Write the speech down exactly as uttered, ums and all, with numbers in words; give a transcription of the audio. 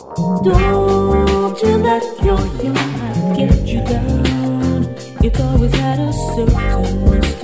Don't you let your young life get you down. It's always at a certain